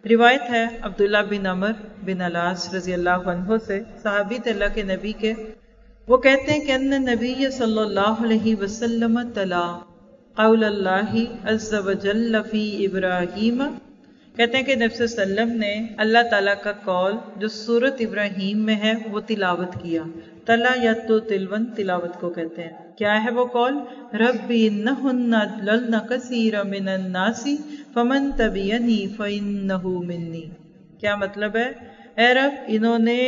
روایت ہے عبداللہ بن عمر بن العاص رضی اللہ عنہ سے، صحابی تھے اللہ کے نبی کے، وہ کہتے ہیں کہ ان نبی صلی اللہ علیہ وسلم تلا قول اللہ عز وجل فی ابراہیم، کہتے ہیں کہ نبی صلی اللہ علیہ وسلم نے اللہ تعالیٰ کا قول جو سورت ابراہیم میں ہے وہ تلاوت کیا۔ تلا یا تو تلون تلاوت کو کہتے ہیں۔ کیا ہے وہ قول؟ ربی انہن اضللن کثیرا من الناس فمن تبعنی فانہ منی۔ کیا مطلب ہے؟ اے رب، انہوں نے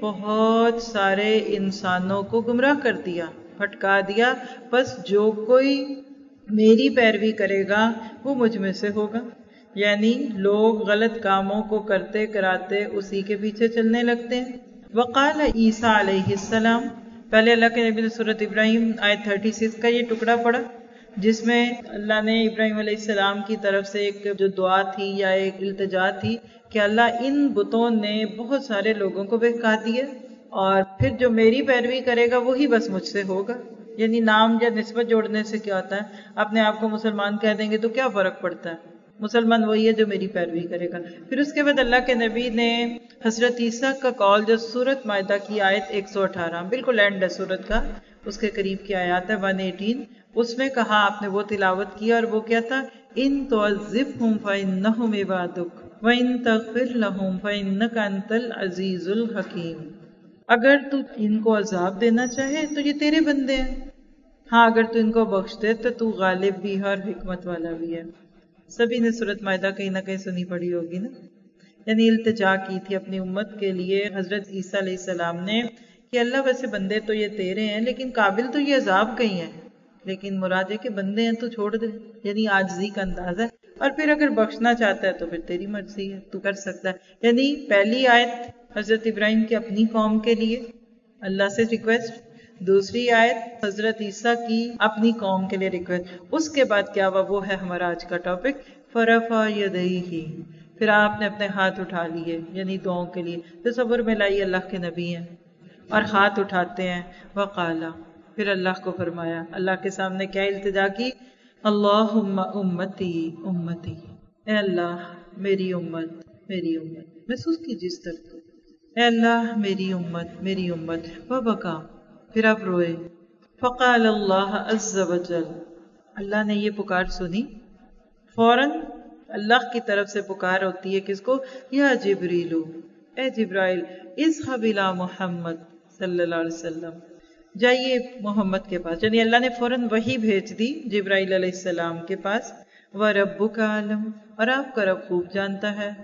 بہت سارے انسانوں کو گمراہ کر دیا، بھٹکا دیا، بس جو کوئی میری پیروی کرے گا وہ مجھ میں سے ہوگا۔ یعنی لوگ غلط کاموں کو کرتے کراتے اسی کے پیچھے چلنے لگتے ہیں۔ وقال عیسیٰ علیہ السلام، پہلے اللہ کے نبی نے سورۃ ابراہیم آیت 36 کا یہ ٹکڑا پڑھا جس میں اللہ نے ابراہیم علیہ السلام کی طرف سے ایک جو دعا تھی یا ایک التجا تھی کہ اللہ ان بتوں نے بہت سارے لوگوں کو بہکا دیا اور پھر جو میری پیروی کرے گا وہی بس مجھ سے ہوگا۔ یعنی نام یا نسبت جوڑنے سے کیا ہوتا ہے؟ اپنے آپ کو مسلمان کہہ دیں گے تو کیا فرق پڑتا ہے؟ مسلمان وہی ہے جو میری پیروی کرے گا۔ پھر اس کے بعد اللہ کے نبی نے حضرت عیسیٰ کا قول جو سورۃ مائدہ کی آیت 118 بالکل اینڈ ہے سورت کا، اس کے قریب کی آیات ہے 118، اس میں کہا آپ نے وہ تلاوت کیا اور وہ کیا تھا؟ ان تعذبہم فانہم عبادک وان تغفر لہم فانک انت العزیز الحکیم۔ اگر تو ان کو عذاب دینا چاہے تو یہ تیرے بندے ہیں، ہاں اگر تو ان کو بخش دے تو تو غالب بھی ہے اور حکمت والا بھی ہے۔ سبھی نے سورۃ مائدہ کہیں نہ کہیں سنی پڑھی ہوگی نا؟ یعنی التجا کی تھی اپنی امت کے لیے حضرت عیسیٰ علیہ السلام نے کہ اللہ ویسے بندے تو یہ تیرے ہیں لیکن قابل تو یہ عذاب کہیں ہیں، لیکن مراد ہے کہ بندے ہیں تو چھوڑ دے، یعنی عاجزی کا انداز ہے، اور پھر اگر بخشنا چاہتا ہے تو پھر تیری مرضی ہے، تو کر سکتا ہے۔ یعنی پہلی آیت حضرت ابراہیم کی اپنی قوم کے لیے اللہ سے ریکویسٹ، دوسری آیت حضرت عیسیٰ کی اپنی قوم کے لیے ریکویسٹ، اس کے بعد کیا ہوا وہ ہے ہمارا آج کا ٹاپک، فرفع یدیہ، پھر آپ نے اپنے ہاتھ اٹھا لیے، یعنی دعاؤں کے لیے۔ تصور میں لائیے اللہ کے نبی ہیں اور ہاتھ اٹھاتے ہیں، وقالا، پھر اللہ کو فرمایا، اللہ کے سامنے کیا التجا کی؟ اللہم امتی امتی، اے اللہ میری امت میری امت، محسوس کیجیے اس طرح کو، اے اللہ میری امت میری امت، وبکا، پھر آپ روئے۔ فقال اللہ عز وجل، اللہ نے یہ پکار سنی، فوراً اللہ کی طرف سے پکار ہوتی ہے کس کو؟ یا جبریل، اے جبرائیل، اذهب الی محمد صلی اللہ علیہ وسلم، جائیے محمد کے پاس، یعنی اللہ نے فوراً وحی بھیج دی جبرائیل علیہ السلام کے پاس، وَرَبُّكَ عَلَمْ، اور آپ کا رب خوب جانتا ہے،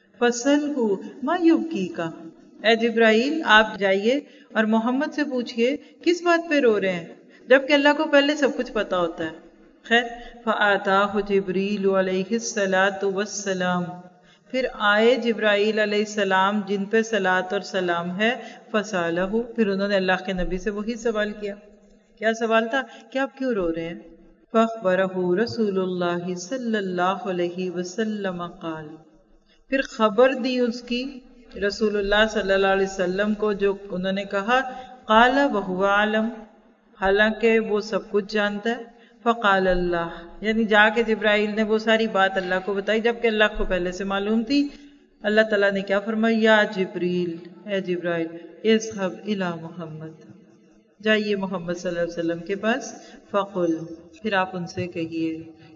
فَسَلْهُ مَا يُبْكِيكَ، اے جبرائیل آپ جائیے اور محمد سے پوچھئے کس بات پہ رو رہے ہیں، جبکہ اللہ کو پہلے سب کچھ پتا ہوتا ہے۔ خیر، فَآتَاهُ جِبْرِيلُ عَلَيْهِ الصَّلَاةُ وَالسَّلَامُ، پھر آئے جبرائیل علیہ السلام جن پہ صلاۃ اور سلام ہے، فَسَأَلَهُ، پھر انہوں نے اللہ کے نبی سے وہی سوال کیا۔ کیا سوال تھا کہ آپ کیوں رو رہے ہیں؟ فَأَخْبَرَهُ رسول اللہ صلی اللہ علیہ وسلم قال، پھر خبر دی اس کی رسول اللہ صلی اللہ علیہ وسلم کو جو انہوں نے کہا، قال وَهُوَ عَلَمْ، حالانکہ وہ سب کچھ جانتا ہے، فقال اللہ، یعنی جا کے جبرائیل نے وہ ساری بات اللہ کو بتائی جبکہ اللہ کو پہلے سے معلوم تھی۔ اللہ تعالیٰ نے کیا فرمایا؟ یا جبریل، اے جبرائیل، اذهب الی محمد، جائیے محمد صلی اللہ علیہ وسلم کے پاس، فقل، پھر آپ ان سے کہیے،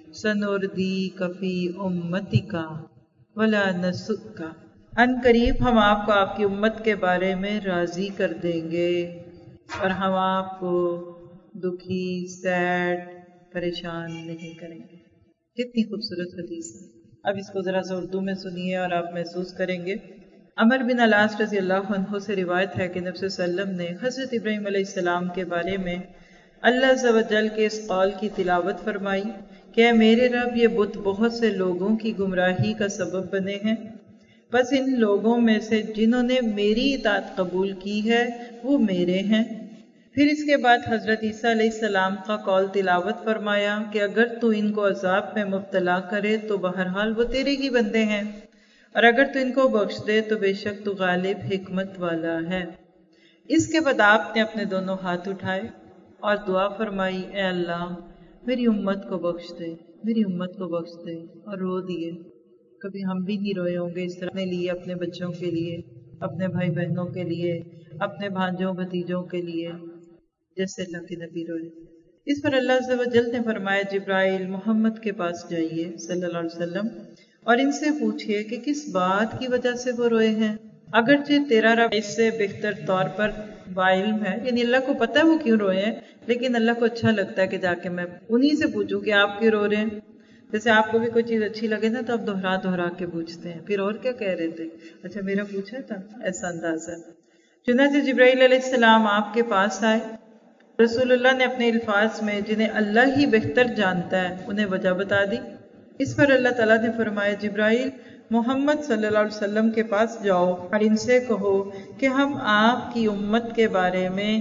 سنردیک فی امتک ولا نسؤک، ان قریب ہم آپ کو آپ کی امت کے بارے میں راضی کر دیں گے اور ہم آپ کو دکھی، سیڈ، پریشان نہیں کریں گے۔ کتنی خوبصورت حدیث ہے۔ اب اس کو ذرا سا اردو میں سنیے اور آپ محسوس کریں گے۔ عمر بن العاص رضی اللہ عنہ سے روایت ہے کہ نبی صلی اللہ علیہ وسلم نے حضرت ابراہیم علیہ السلام کے بارے میں اللہ عز و جل کے اس قول کی تلاوت فرمائی کہ اے میرے رب، یہ بت بہت سے لوگوں کی گمراہی کا سبب بنے ہیں، بس ان لوگوں میں سے جنہوں نے میری اطاعت قبول کی ہے وہ میرے ہیں۔ پھر اس کے بعد حضرت عیسیٰ علیہ السلام کا قول تلاوت فرمایا کہ اگر تو ان کو عذاب میں مبتلا کرے تو بہرحال وہ تیرے ہی بندے ہیں، اور اگر تو ان کو بخش دے تو بے شک تو غالب حکمت والا ہے۔ اس کے بعد آپ نے اپنے دونوں ہاتھ اٹھائے اور دعا فرمائی، اے اللہ میری امت کو بخش دے، میری امت کو بخش دے، اور رو دیے۔ کبھی ہم بھی نہیں روئے ہوں گے اس طرح اپنے لیے، اپنے بچوں کے لیے، اپنے بھائی بہنوں کے لیے، اپنے بھانجوں بھتیجوں کے لیے، جیسے اللہ کے نبی روئے۔ اس پر اللہ عز و جل نے فرمایا جبرائیل محمد کے پاس جائیے صلی اللہ علیہ وسلم اور ان سے پوچھئے کہ کس بات کی وجہ سے وہ روئے ہیں۔ اگرچہ تیرا رب اس سے بہتر طور پر باعلم ہے، یعنی اللہ کو پتہ ہے وہ کیوں روئے ہیں، لیکن اللہ کو اچھا لگتا ہے کہ جا کے میں انہی سے پوچھوں کہ آپ کیوں رو رہے ہیں۔ جیسے آپ کو بھی کوئی چیز اچھی لگے نا تو آپ دہرا کے پوچھتے ہیں، پھر اور کیا کہہ رہے تھے، اچھا میرا پوچھا تھا، ایسا انداز ہے۔ چنانچہ جبرائیل علیہ السلام آپ کے پاس آئے، رسول اللہ نے اپنے الفاظ میں جنہیں اللہ ہی بہتر جانتا ہے انہیں وجہ بتا دی۔ اس پر اللہ تعالیٰ نے فرمایا جبرائیل محمد صلی اللہ علیہ وسلم کے پاس جاؤ اور ان سے کہو کہ ہم آپ کی امت کے بارے میں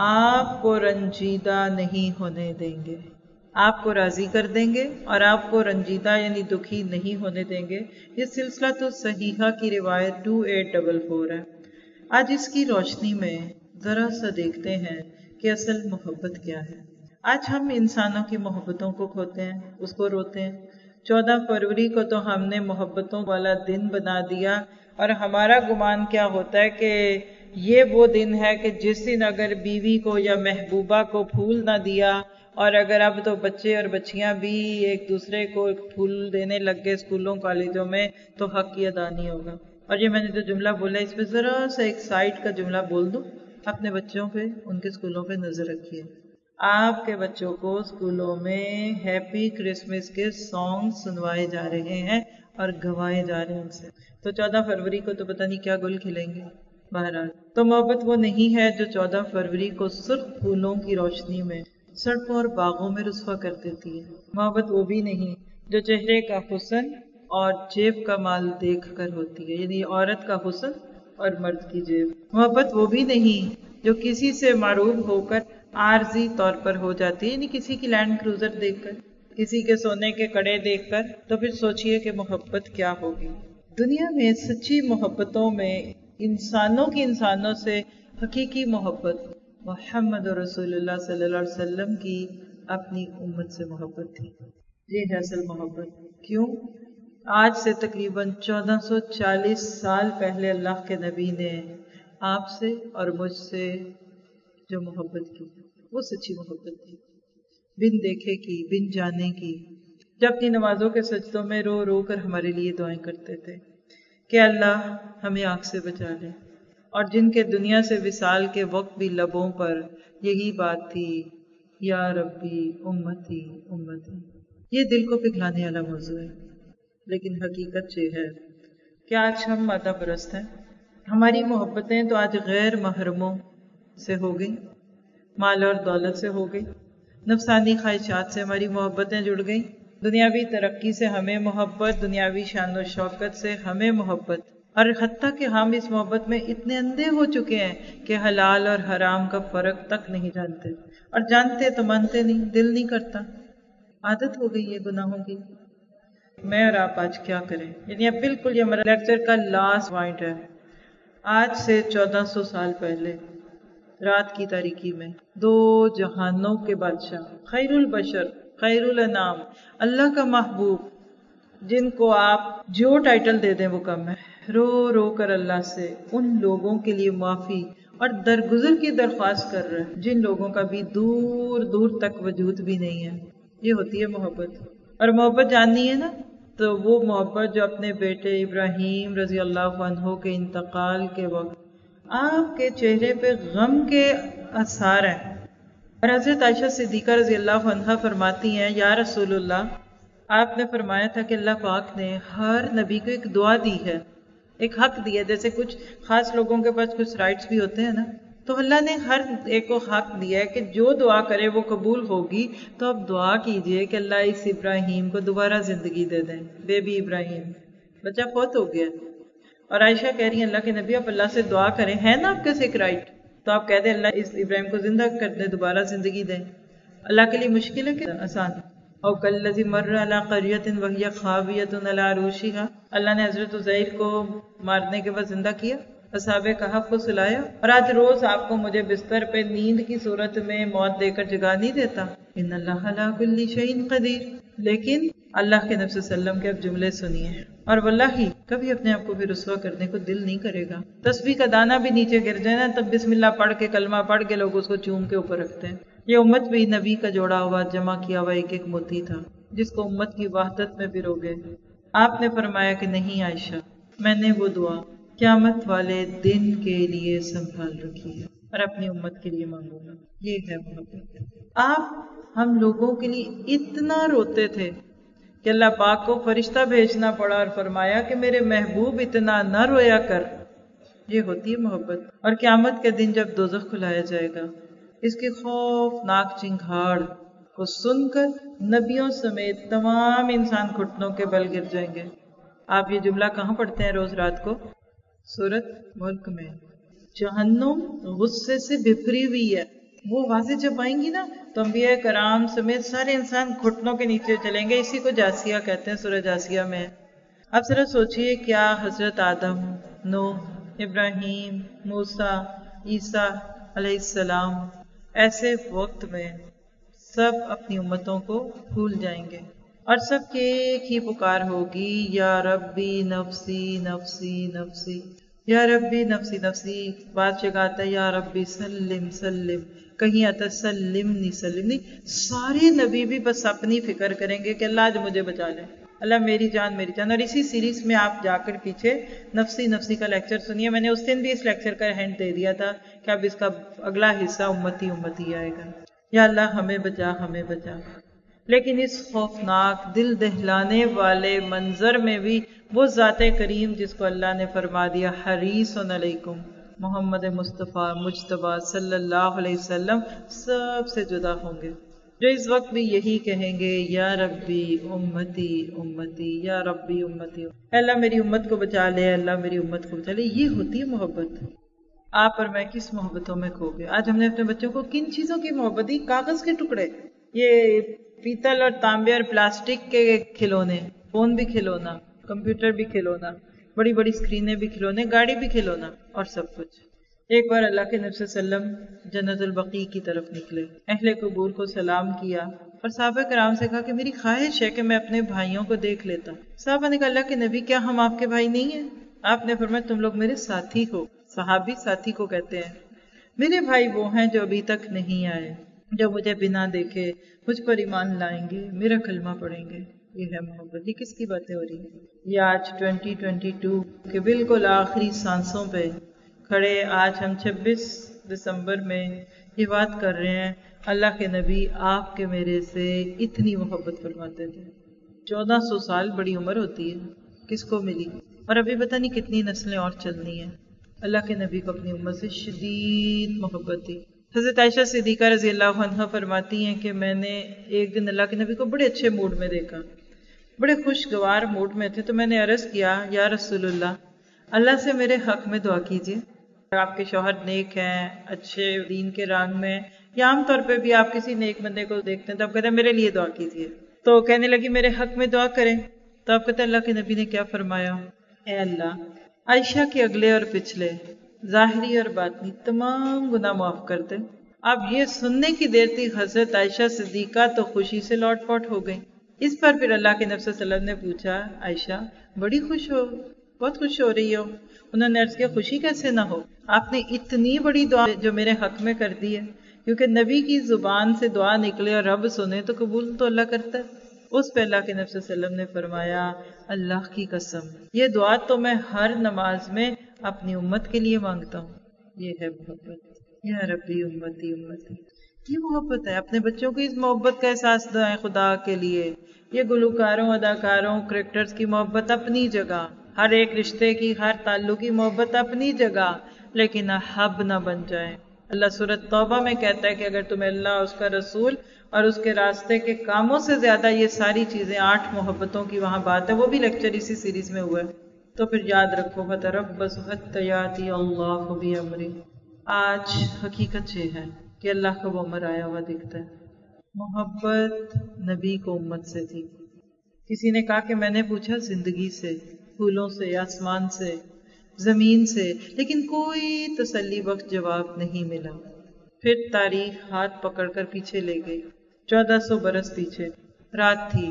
آپ کو رنجیدہ نہیں ہونے دیں گے، آپ کو راضی کر دیں گے اور آپ کو رنجیدہ یعنی دکھی نہیں ہونے دیں گے۔ یہ سلسلہ تو صحیحہ کی روایت 2844 ہے۔ آج اس کی روشنی میں ذرا سا دیکھتے ہیں کہ اصل محبت کیا ہے۔ آج ہم انسانوں کی محبتوں کو کھوتے ہیں، اس کو روتے ہیں۔ 14 فروری کو تو ہم نے محبتوں والا دن بنا دیا اور ہمارا گمان کیا ہوتا ہے کہ یہ وہ دن ہے کہ جس دن اگر بیوی کو یا محبوبہ کو پھول نہ دیا، اور اگر اب تو بچے اور بچیاں بھی ایک دوسرے کو پھول دینے لگ گئے اسکولوں کالجوں میں، تو حق کی ادا نہیں ہوگا۔ اور یہ میں نے جو جملہ بولا اس پہ ذرا سا ایک سائٹ کا جملہ بول دوں، اپنے بچوں پہ، ان کے اسکولوں پہ نظر رکھیے۔ آپ کے بچوں کو اسکولوں میں ہیپی کرسمس کے سانگ سنوائے جا رہے ہیں اور گوائے جا رہے ہیں ان سے، تو 14 فروری کو تو پتہ نہیں کیا گل کھلیں گے۔ بہرحال تو محبت وہ نہیں ہے جو 14 فروری کو سرخ پھولوں کی روشنی میں سڑکوں اور باغوں میں رسوا کر دیتی ہے۔ محبت وہ بھی نہیں جو چہرے کا حسن اور جیب کا مال دیکھ کر ہوتی ہے، یعنی عورت کا حسن اور مرد کی جیب۔ محبت وہ بھی نہیں جو کسی سے معروف ہو کر عارضی طور پر ہو جاتی ہے، یعنی کسی کی لینڈ کروزر دیکھ کر، کسی کے سونے کے کڑے دیکھ کر، تو پھر سوچئے کہ محبت کیا ہوگی۔ دنیا میں سچی محبتوں میں انسانوں کی انسانوں سے حقیقی محبت محمد رسول اللہ صلی اللہ علیہ وسلم کی اپنی امت سے محبت تھی۔ یہ ہے اصل محبت۔ کیوں؟ آج سے تقریباً 1440 سال پہلے اللہ کے نبی نے آپ سے اور مجھ سے جو محبت کی وہ سچی محبت تھی، بن دیکھے کی، بن جانے کی۔ جو اپنی نمازوں کے سجدوں میں رو رو کر ہمارے لیے دعائیں کرتے تھے کہ اللہ ہمیں آگ سے بچا لے، اور جن کے دنیا سے وصال کے وقت بھی لبوں پر یہی بات تھی، یا ربی امتی امتی۔ یہ دل کو پگھلانے والا موضوع ہے، لیکن حقیقت یہ ہے کہ آج ہم مادہ پرست ہیں۔ ہماری محبتیں تو آج غیر محرموں سے ہو گئی، مال اور دولت سے ہو گئی، نفسانی خواہشات سے ہماری محبتیں جڑ گئیں، دنیاوی ترقی سے ہمیں محبت، دنیاوی شان و شوکت سے ہمیں محبت، اور حتیٰ کہ ہم اس محبت میں اتنے اندھے ہو چکے ہیں کہ حلال اور حرام کا فرق تک نہیں جانتے، اور جانتے تو مانتے نہیں، دل نہیں کرتا، عادت ہو گئی ہے گناہوں کی۔ میں اور آپ آج کیا کریں؟ یعنی اب بالکل یہ ہمارا لیکچر کا لاسٹ پوائنٹ ہے۔ آج سے 1400 سال پہلے رات کی تاریکی میں دو جہانوں کے بادشاہ، خیر البشر، خیر الانام، اللہ کا محبوب، جن کو آپ جو ٹائٹل دے دیں وہ کم ہے، رو رو کر اللہ سے ان لوگوں کے لیے معافی اور درگزر کی درخواست کر رہے ہیں جن لوگوں کا بھی دور دور تک وجود بھی نہیں ہے۔ یہ ہوتی ہے محبت۔ اور محبت جاننی ہے نا تو وہ محبت جو اپنے بیٹے ابراہیم رضی اللہ عنہ کے انتقال کے وقت آپ کے چہرے پہ غم کے آثار ہیں، اور حضرت عائشہ صدیقہ رضی اللہ عنہا فرماتی ہیں یا رسول اللہ، آپ نے فرمایا تھا کہ اللہ پاک نے ہر نبی کو ایک دعا دی ہے، ایک حق دیا، جیسے کچھ خاص لوگوں کے پاس کچھ رائٹس بھی ہوتے ہیں نا، تو اللہ نے ہر ایک کو حق دیا ہے کہ جو دعا کرے وہ قبول ہوگی۔ تو اب دعا کیجئے کہ اللہ اس ابراہیم کو دوبارہ زندگی دے دیں، بیبی ابراہیم، بچہ فوت ہو گیا، اور عائشہ کہہ رہی ہیں اللہ کے نبی آپ اللہ سے دعا کریں، ہے نا آپ کے ایک رائٹ، تو آپ کہہ دیں اللہ اس ابراہیم کو زندہ کر دیں، دوبارہ زندگی دیں۔ اللہ کے لیے مشکل ہے کہ آسان؟ او کالذی مر علی قریۃ وہی خاویۃ علی عروشہا، اللہ نے حضرت عزیر کو مارنے کے بعد زندہ کیا، اصحاب کہف کو سلایا، اور آج روز آپ کو مجھے بستر پہ نیند کی صورت میں موت دے کر جگا نہیں دیتا۔ ان اللہ علی کل شیء قدیر۔ لیکن اللہ کے نبی صلی اللہ علیہ وسلم کے اب جملے سنیے، اور واللہ کبھی اپنے آپ کو بھی رسوا کرنے کو دل نہیں کرے گا۔ تسبیح کا دانہ بھی نیچے گر جائے نا، تب بسم اللہ پڑھ کے کلمہ پڑھ کے لوگ اس کو چوم کے اوپر رکھتے ہیں۔ یہ امت بھی نبی کا جوڑا ہوا جمع کیا ہوا ایک ایک موتی تھا، جس کو امت کی وحدت میں پروگے۔ آپ نے فرمایا کہ نہیں عائشہ، میں نے وہ دعا قیامت والے دن کے لیے سنبھال رکھی ہے اور اپنی امت کے لیے مانگوں گا۔ یہ ہے محبت۔ آپ ہم لوگوں کے لیے اتنا روتے تھے کہ اللہ پاک کو فرشتہ بھیجنا پڑا اور فرمایا کہ میرے محبوب اتنا نہ رویا کر۔ یہ ہوتی ہے محبت۔ اور قیامت کے دن جب دوزخ کھلایا جائے گا، اس کی خوفناک چنگھاڑ کو سن کر نبیوں سمیت تمام انسان گھٹنوں کے بل گر جائیں گے۔ آپ یہ جملہ کہاں پڑھتے ہیں روز رات کو؟ سورۃ ملک میں۔ جہنم غصے سے بھری ہوئی ہے، وہ واضح جب آئیں گی نا تو انبیاء کرام سمیت سارے انسان گھٹنوں کے نیچے چلیں گے۔ اسی کو جاسیہ کہتے ہیں، سورہ جاسیہ میں۔ اب ذرا سوچئے، کیا حضرت آدم، نوح، ابراہیم، موسیٰ، عیسیٰ علیہ السلام ایسے وقت میں سب اپنی امتوں کو بھول جائیں گے اور سب کی ایک ہی پکار ہوگی، یا ربی نفسی نفسی نفسی، یا ربی نفسی نفسی۔ بعد جگاتا ہے یا ربی سلم سلم، کہیں آتا سلمنی سلمنی۔ سارے نبی بھی بس اپنی فکر کریں گے کہ اللہ آج مجھے بچا لے، اللہ میری جان میری جان۔ اور اسی سیریز میں آپ جا کر پیچھے نفسی نفسی کا لیکچر سنیے، میں نے اس دن بھی اس لیکچر کا ہینڈ دے دیا تھا کہ اب اس کا اگلا حصہ امتی امتی آئے گا۔ یا اللہ ہمیں بچا ہمیں بچا۔ لیکن اس خوفناک دل دہلانے والے منظر میں بھی وہ ذات کریم جس کو اللہ نے فرما دیا حریص علیکم، محمد مصطفیٰ مجتبیٰ صلی اللہ علیہ وسلم سب سے جدا ہوں گے، جو اس وقت بھی یہی کہیں گے یا ربی امتی امتی، یا ربی امتی، اللہ میری امت کو بچا لے، اللہ میری امت کو بچا لے۔ یہ ہوتی ہے محبت۔ آپ اور میں کس محبتوں میں کھو گئے؟ آج ہم نے اپنے بچوں کو کن چیزوں کی محبت دی؟ کاغذ کے ٹکڑے، یہ پیتل اور تانبے اور پلاسٹک کے کھلونے، فون بھی کھلونا، کمپیوٹر بھی کھلونا، بڑی بڑی اسکرینیں بھی کھلونے، گاڑی بھی کھلونا، اور سب کچھ۔ ایک بار اللہ کے نبی صلی اللہ علیہ وسلم جنت البقیع کی طرف نکلے، اہل قبور کو سلام کیا اور صحابہ کرام سے کہا کہ میری خواہش ہے کہ میں اپنے بھائیوں کو دیکھ لیتا۔ صحابہ نے کہا اللہ کے نبی کیا ہم آپ کے بھائی نہیں ہیں؟ آپ نے فرمایا تم لوگ میرے ساتھی ہو۔ صحابی ساتھی کو کہتے ہیں۔ میرے بھائی وہ ہیں جو ابھی تک نہیں آئے، جو مجھے بنا دیکھے مجھ پر ایمان لائیں گے، میرا کلمہ پڑھیں گے۔ یہ ہے محبت۔ یہ کس کی باتیں ہو رہی ہیں؟ یہ آج 2022 کے بالکل آخری سانسوں پہ کھڑے آج ہم 26 دسمبر میں یہ بات کر رہے ہیں، اللہ کے نبی آپ کے میرے سے اتنی محبت فرماتے تھے۔ 1400 سال بڑی عمر ہوتی ہے، کس کو ملی؟ اور ابھی پتہ نہیں کتنی نسلیں اور چلنی ہیں۔ اللہ کے نبی کو اپنی امت سے شدید محبت تھی۔ حضرت عائشہ صدیقہ رضی اللہ عنہا فرماتی ہیں کہ میں نے ایک دن اللہ کے نبی کو بڑے اچھے موڈ میں دیکھا، بڑے خوشگوار موڈ میں تھے، تو میں نے عرض کیا یا رسول اللہ سے میرے حق میں دعا کیجیے۔ آپ کے شوہر نیک ہیں، اچھے دین کے رنگ میں، یا عام طور پہ بھی آپ کسی نیک بندے کو دیکھتے ہیں تو آپ کہتے ہیں میرے لیے دعا کیجیے۔ تو کہنے لگی میرے حق میں دعا کریں، تو آپ کہتے ہیں اللہ کے نبی نے کیا فرمایا؟ اے اللہ عائشہ کے اگلے اور پچھلے ظاہری اور باطنی تمام گناہ معاف کر دے۔ اب یہ سننے کی دیر تھی، حضرت عائشہ صدیقہ تو خوشی سے لوٹ پوٹ ہو گئی۔ اس پر پھر اللہ کے نبی صلی اللہ علیہ وسلم نے پوچھا عائشہ بڑی خوش ہو، بہت خوش ہو رہی ہو؟ انہوں نے عرض کیا خوشی کیسے نہ ہو، آپ نے اتنی بڑی دعا جو میرے حق میں کر دی ہے، کیونکہ نبی کی زبان سے دعا نکلے اور رب سنے تو قبول تو اللہ کرتا ہے۔ اس پہ اللہ کے نبی صلی اللہ علیہ وسلم نے فرمایا اللہ کی قسم یہ دعا تو میں ہر نماز میں اپنی امت کے لیے مانگتا ہوں۔ یہ ہے محبت، یا ربی امتی امتی، یہ محبت ہے۔ اپنے بچوں کو اس محبت کا احساس دلائیں خدا کے لیے۔ یہ گلوکاروں، اداکاروں، کریکٹرز کی محبت اپنی جگہ، ہر ایک رشتے کی، ہر تعلق کی محبت اپنی جگہ، لیکن حب نہ بن جائیں۔ اللہ سورۃ توبہ میں کہتا ہے کہ اگر تمہیں اللہ، اس کا رسول اور اس کے راستے کے کاموں سے زیادہ یہ ساری چیزیں 8 محبتوں کی وہاں بات ہے، وہ بھی لیکچر اسی سیریز میں ہوا ہے، تو پھر یاد رکھو فَتَرَبَّصُوا حَتَّىٰ يَأْتِيَ اللَّهُ بِأَمْرِهِ۔ آج حقیقت یہ ہے کہ اللہ کا وہ امر آیا ہوا دکھتا ہے۔ محبت نبی کو امت سے تھی۔ کسی نے کہا کہ میں نے پوچھا زندگی سے، پھولوں سے، آسمان سے، زمین سے، لیکن کوئی تسلی بخش جواب نہیں ملا۔ پھر تاریخ ہاتھ پکڑ کر پیچھے لے گئی، 1400 برس پیچھے۔ رات تھی،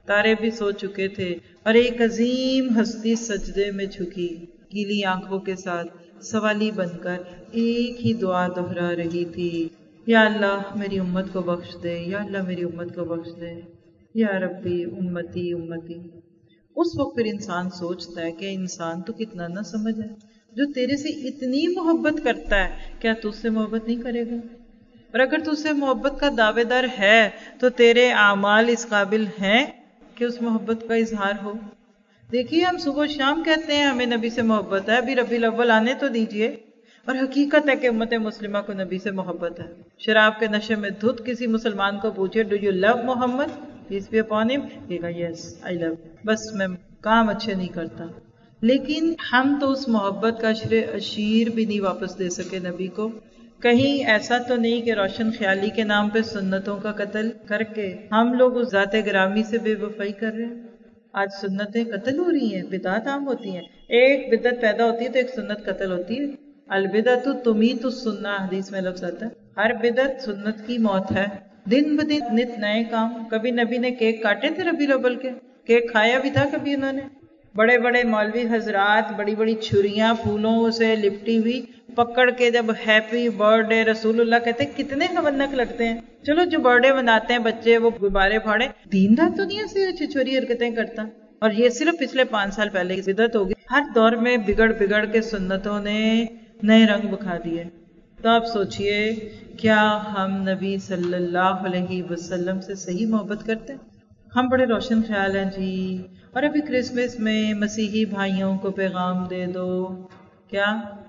تارے بھی سو چکے تھے اور ایک عظیم ہستی سجدے میں جھکی گیلی آنکھوں کے ساتھ سوالی بن کر ایک ہی دعا دہرا رہی تھی، یا اللہ میری امت کو بخش دے، یا اللہ میری امت کو بخش دے، یا ربی امتی امتی۔ اس وقت پھر انسان سوچتا ہے کہ انسان تو کتنا نہ سمجھ ہے، جو تیرے سے اتنی محبت کرتا ہے کیا تو اس سے محبت نہیں کرے گا؟ اور اگر تو اس سے محبت کا دعوے دار ہے تو تیرے اعمال اس قابل ہیں کہ اس محبت کا اظہار ہو؟ دیکھیے ہم صبح و شام کہتے ہیں ہمیں نبی سے محبت ہے، ابھی ربیع الاول آنے تو دیجئے، اور حقیقت ہے کہ امت مسلمہ کو نبی سے محبت ہے۔ شراب کے نشے میں دھت کسی مسلمان کو پوچھے do you love Muhammad peace be upon him, کہے گا یس آئی لو، بس میں کام اچھے نہیں کرتا۔ لیکن ہم تو اس محبت کا اشیر بھی نہیں واپس دے سکے نبی کو۔ کہیں ایسا تو نہیں کہ روشن خیالی کے نام پہ سنتوں کا قتل کر کے ہم لوگ اس ذات گرامی سے بے وفائی کر رہے ہیں؟ آج سنتیں قتل ہو رہی ہیں، بدعات عام ہوتی ہیں، ایک بدعت پیدا ہوتی ہے تو ایک سنت قتل ہوتی ہے۔ البدعۃ تمیت السنہ حدیث میں لفظ آتا ہے، ہر بدعت سنت کی موت ہے۔ دن بدن نت نئے کام۔ کبھی نبی نے کیک کاٹے تھے ربیع الاول کے؟ کیک کھایا بھی تھا کبھی انہوں نے؟ بڑے بڑے مولوی حضرات بڑی بڑی چھریاں پھولوں سے لپٹی ہوئی پکڑ کے جب ہیپی برتھ ڈے رسول اللہ کہتے ہیں کتنے خبرناک لگتے ہیں۔ چلو جو برتھ ڈے مناتے ہیں بچے وہ غبارے پھاڑے، دیندار تو نہیں ایسے چھچوری حرکتیں کرتا۔ اور یہ صرف پچھلے 5 سال پہلے کی بدعت ہوگی۔ ہر دور میں بگڑ بگڑ کے سنتوں نے نئے رنگ بکھا دیے۔ تو آپ سوچئے کیا ہم نبی صلی اللہ علیہ وسلم سے صحیح محبت کرتے ہیں؟ ہم بڑے روشن خیال ہیں جی، اور ابھی کرسمس میں مسیحی بھائیوں کو پیغام دے دو۔ کیا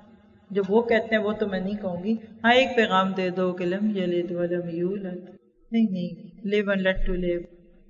جو وہ کہتے ہیں وہ تو میں نہیں کہوں گی، ہاں ایک پیغام دے دو کہ لم یلد ولم یولد، نہیں live and let live religious,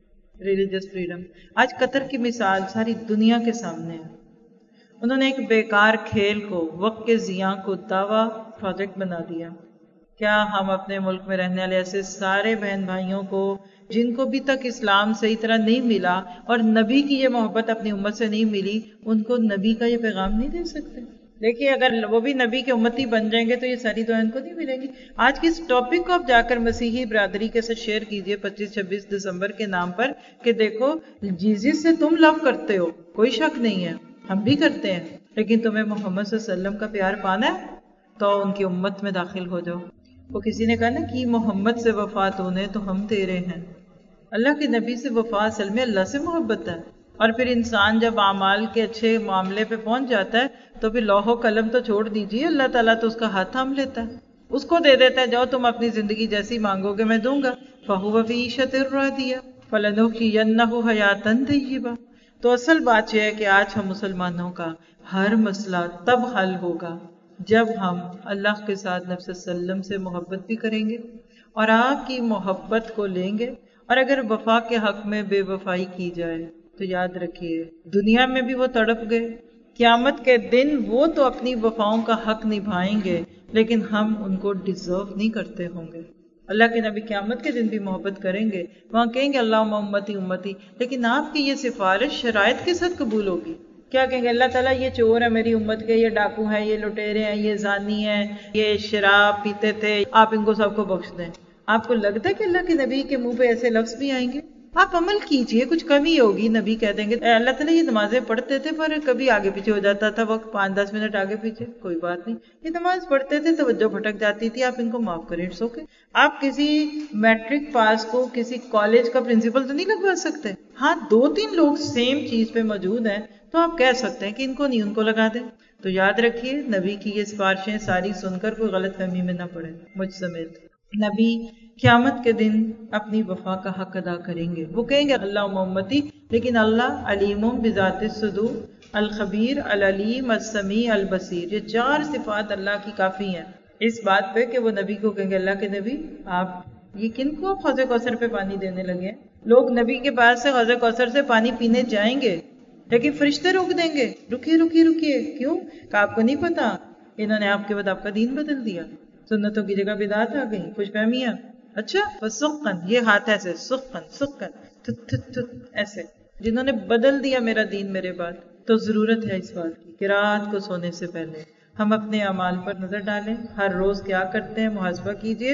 ریلیجس فریڈم۔ آج قطر کی مثال ساری دنیا کے سامنے ہے۔ انہوں نے ایک بیکار کھیل کو، وقت کے ضیاع کو دعویٰ پروجیکٹ بنا دیا۔ کیا ہم اپنے ملک میں رہنے والے ایسے سارے بہن بھائیوں کو جن کو بھی تک اسلام صحیح طرح نہیں ملا اور نبی کی یہ محبت اپنی امت سے نہیں ملی، ان کو نبی کا یہ پیغام نہیں دے سکتے؟ دیکھیے اگر وہ بھی نبی کے امتی بن جائیں گے تو یہ ساری دعائیں ان کو نہیں ملیں گی۔ آج کی اس ٹاپک کو آپ جا کر مسیحی برادری کے ساتھ شیئر کیجئے 25-26 دسمبر کے نام پر کہ دیکھو جیزس سے تم لو کرتے ہو، کوئی شک نہیں ہے، ہم بھی کرتے ہیں، لیکن تمہیں محمد صلی اللہ علیہ وسلم کا پیار پانا ہے تو ان کی امت میں داخل ہو جاؤ۔ وہ کسی نے کہا نا کہ محمد سے وفا تو نے تو ہم تیرے ہیں۔ اللہ کے نبی سے وفا اصل میں اللہ سے محبت ہے۔ اور پھر انسان جب اعمال کے اچھے معاملے پہ پہنچ جاتا ہے تو پھر لوح و قلم تو چھوڑ دیجیے، اللہ تعالیٰ تو اس کا ہاتھ تھام لیتا ہے، اس کو دے دیتا ہے جاؤ تم اپنی زندگی جیسی مانگو گے میں دوں گا۔ فَهُوَ فِي عِيشَةٍ رَاضِيَةٍ فَلَنُحْيِيَنَّهُ حَيَاةً طَيِّبَةً۔ تو اصل بات یہ ہے کہ آج ہم مسلمانوں کا ہر مسئلہ تب حل ہوگا جب ہم اللہ کے ساتھ نبی صلی اللہ علیہ وسلم سے محبت بھی کریں گے اور آپ کی محبت کو لیں گے، اور اگر وفا کے حق میں بے وفائی کی جائے تو یاد رکھیے دنیا میں بھی وہ تڑپ گئے، قیامت کے دن وہ تو اپنی وفاؤں کا حق نبھائیں گے لیکن ہم ان کو ڈیزرو نہیں کرتے ہوں گے۔ اللہ کے نبی قیامت کے دن بھی محبت کریں گے، وہاں کہیں گے اللہم امتی امتی، لیکن آپ کی یہ سفارش شرائط کے ساتھ قبول ہوگی۔ کیا کہیں گے اللہ تعالیٰ یہ چور ہے میری امت کے، یہ ڈاکو ہیں، یہ لٹیرے ہیں، یہ زانی ہیں، یہ شراب پیتے تھے، آپ ان کو سب کو بخش دیں۔ آپ کو لگتا ہے کہ اللہ کے نبی کے منہ پہ ایسے لفظ بھی آئیں گے؟ آپ عمل کیجئے، کچھ کمی ہوگی، نبی کہہ دیں گے اللہ تعالیٰ یہ نمازیں پڑھتے تھے پر کبھی آگے پیچھے ہو جاتا تھا وقت، 5-10 منٹ آگے پیچھے، کوئی بات نہیں، یہ نماز پڑھتے تھے توجہ بھٹک جاتی تھی، آپ ان کو معاف کریں، اٹس اوکے۔ آپ کسی میٹرک پاس کو کسی کالج کا پرنسپل تو نہیں لگوا سکتے، ہاں 2-3 لوگ سیم چیز پہ موجود ہیں تو آپ کہہ سکتے ہیں کہ ان کو نہیں ان کو لگا دیں۔ تو یاد رکھیے نبی کی یہ سفارشیں ساری سن کر کوئی غلط فہمی میں نہ پڑے، مجھ سمیت۔ نبی قیامت کے دن اپنی وفا کا حق ادا کریں گے، وہ کہیں گے اللہ امتی، لیکن اللہ علیم بذات الصدور، الخبیر، العلیم، السمیع، البصیر، یہ 4 صفات اللہ کی کافی ہیں اس بات پہ کہ وہ نبی کو کہیں گے اللہ کے نبی آپ یہ کن کو آپ حوض کوثر پہ پانی دینے لگے ہیں؟ لوگ نبی کے پاس سے حوض کوثر سے پانی پینے جائیں گے لیکن فرشتے روک دیں گے، رکیے رکیے رکیے، کیوں کہ آپ کو نہیں پتا انہوں نے آپ کے بعد آپ کا دین بدل دیا، سنتوں کی جگہ بدعات آ گئی، خوش فہمیاں، اچھا فسقن، یہ ہاتھ ایسے سقن سقن تھت تھت تھت ایسے، جنہوں نے بدل دیا میرا دین میرے بعد۔ تو ضرورت ہے اس بات کی کہ رات کو سونے سے پہلے ہم اپنے اعمال پر نظر ڈالیں، ہر روز کیا کرتے ہیں محاسبہ کیجئے،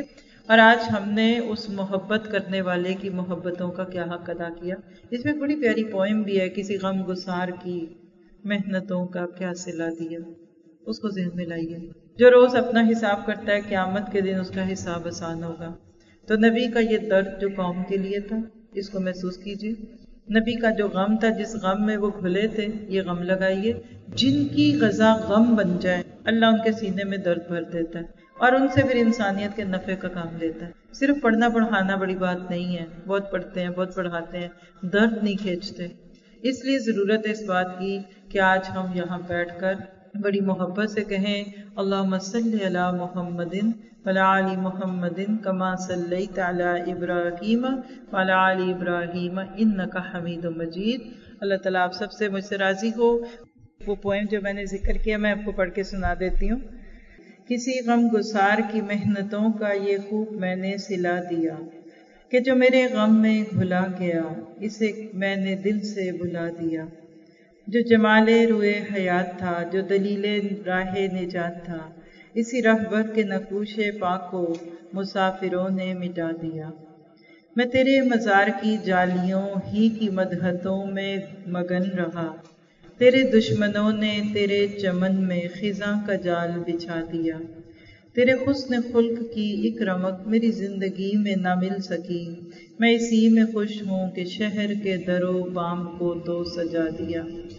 اور آج ہم نے اس محبت کرنے والے کی محبتوں کا کیا حق ادا کیا۔ اس میں بڑی پیاری پوئم بھی ہے، کسی غم گسار کی محنتوں کا کیا صلہ دیا، اس کو ذہن میں لائیے۔ جو روز اپنا حساب کرتا ہے قیامت کے دن اس کا حساب آسان ہوگا۔ تو نبی کا یہ درد جو قوم کے لیے تھا، اس کو محسوس کیجیے۔ نبی کا جو غم تھا، جس غم میں وہ گھلے تھے، یہ غم لگائیے۔ جن کی غذا غم بن جائے، اللہ ان کے سینے میں درد بھر دیتا ہے اور ان سے پھر انسانیت کے نفع کا کام لیتا ہے۔ صرف پڑھنا پڑھانا بڑی بات نہیں ہے، بہت پڑھتے ہیں بہت پڑھاتے ہیں، درد نہیں کھینچتے۔ اس لیے ضرورت ہے اس بات کی کہ آج ہم یہاں بیٹھ کر بڑی محبت سے کہیں اللہم صلی علی محمد وعلی آل محمد کما صلیت علی ابراہیم وعلی آل ابراہیم انک حمید مجید۔ اللہ تعالیٰ آپ سب سے مجھ سے راضی ہو۔ وہ پوئم جو میں نے ذکر کیا میں آپ کو پڑھ کے سنا دیتی ہوں۔ کسی غم گسار کی محنتوں کا یہ خوب میں نے صلہ دیا، کہ جو میرے غم میں گھلا گیا اسے میں نے دل سے بھلا دیا۔ جو جمال روئے حیات تھا، جو دلیل راہ نجات تھا، اسی رہبر کے نقوش پاک کو مسافروں نے مٹا دیا۔ میں تیرے مزار کی جالیوں ہی کی مدحتوں میں مگن رہا، تیرے دشمنوں نے تیرے چمن میں خزاں کا جال بچھا دیا۔ تیرے حسن خلق کی ایک رمق میری زندگی میں نہ مل سکی، میں اسی میں خوش ہوں کہ شہر کے در و بام کو تو سجا دیا۔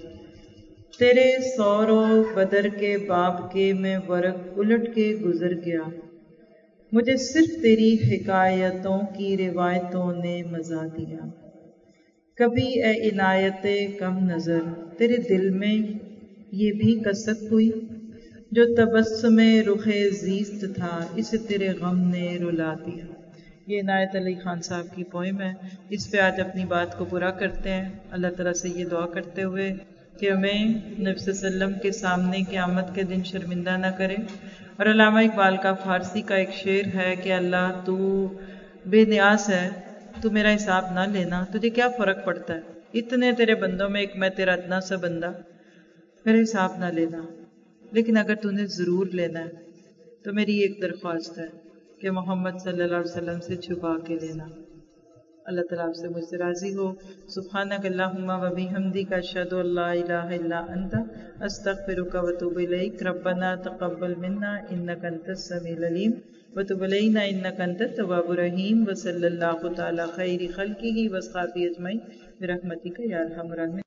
تیرے سور و بدر کے باب کے میں ورق الٹ کے گزر گیا، مجھے صرف تیری حکایتوں کی روایتوں نے مزا دیا۔ کبھی اے عنایت کم نظر تیرے دل میں یہ بھی کسک ہوئی، جو تبسم رخ زیست تھا اسے تیرے غم نے رلا دیا۔ یہ عنایت علی خان صاحب کی پوئم ہے، اس پہ آج اپنی بات کو پورا کرتے ہیں، اللہ تعالیٰ سے یہ دعا کرتے ہوئے کہ ہمیں نبی صلی اللہ علیہ وسلم کے سامنے قیامت کے دن شرمندہ نہ کرے۔ اور علامہ اقبال کا فارسی کا ایک شعر ہے کہ اللہ تو بے نیاز ہے، تو میرا حساب نہ لینا، تجھے کیا فرق پڑتا ہے، اتنے تیرے بندوں میں ایک میں تیرا ادنا سا بندہ، میرا حساب نہ لینا، لیکن اگر تو نے ضرور لینا ہے تو میری ایک درخواست ہے کہ محمد صلی اللہ علیہ وسلم سے چھپا کے لینا۔ اللہ تعالیٰ آپ سے مجھ سے راضی ہو۔ سبحانک اللہم و بحمدک اشہد ان لا الہ الا انت استغفرک و اتوب الیک۔ ربنا تقبل منا انک انت السمیع العلیم وتب علینا انک انت التواب الرحیم وصلی اللہ تعالی خیر خلقہ واصحابہ اجمعین برحمتک یا ارحم الراحمین۔